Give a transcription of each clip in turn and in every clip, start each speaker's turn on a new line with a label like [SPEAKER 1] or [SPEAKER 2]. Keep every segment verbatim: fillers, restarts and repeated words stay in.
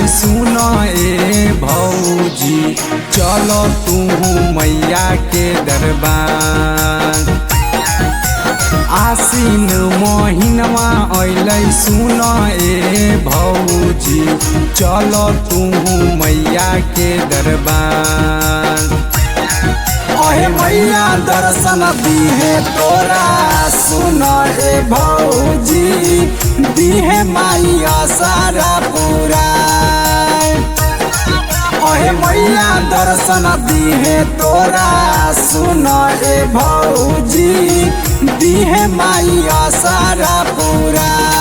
[SPEAKER 1] सुन ए भौजी, चलो तू मैया के दरबार। आसीन महीनवा अइलै सुन ए भौजी, चलो तू मैया के दरबार। ओहे मैया दर्शन दीहे तोरा सुन ए भौजी, दीहे मैया सारा पूरा। ओहे मैया दर्शन दीहे तोरा सुन ए भौजी, दीहे मैया सारा पूरा।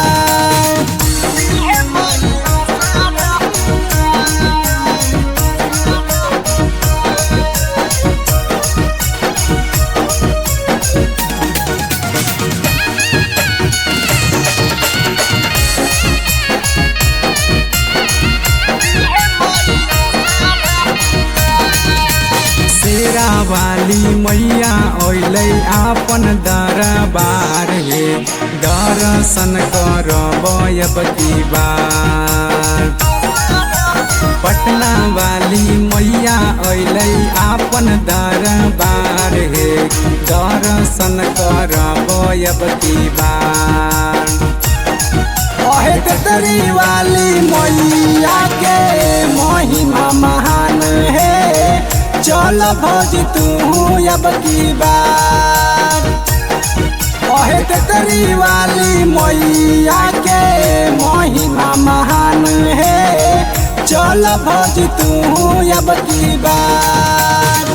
[SPEAKER 1] शेरा वाली मैया अइलै आपन दरबार हे, दर्शन करब अब की बार। पटना वाली मैया अइलै आपन दरबार हे, दर्शन करब अब की बार। ओहे तेतरी वाली मैया के महिमा महान है, चल भौजी तू अब की बार। ओहे तेतरी वाली मैया के महिमा महान है, चल भौजी तू अब की बार।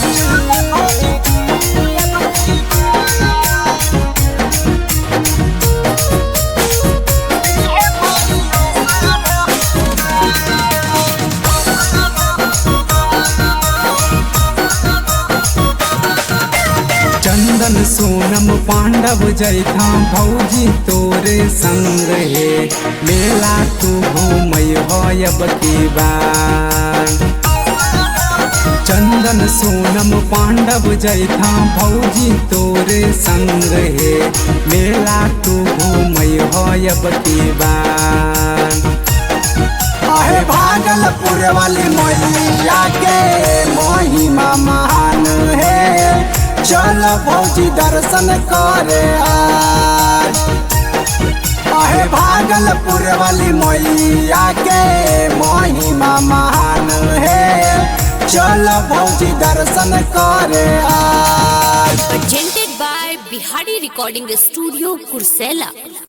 [SPEAKER 1] चंदन सोनम पांडव जैथा भौजी तोरे संग हे, मेला तू घूमय हो अब की बार। चंदन सोनम पांडव जैथा भौजी तोरे संग हे, मेला तू घूमय हो अब की बार। आहे भागलपुर वाली मैया के महिमा महान है, चल भौजी दर्शन करे आज। आहे भागलपुर वाली मैया के महिमा महान है, चल भौजी दर्शन करे आज।
[SPEAKER 2] Presented by Bihari Recording Studio, Kursela।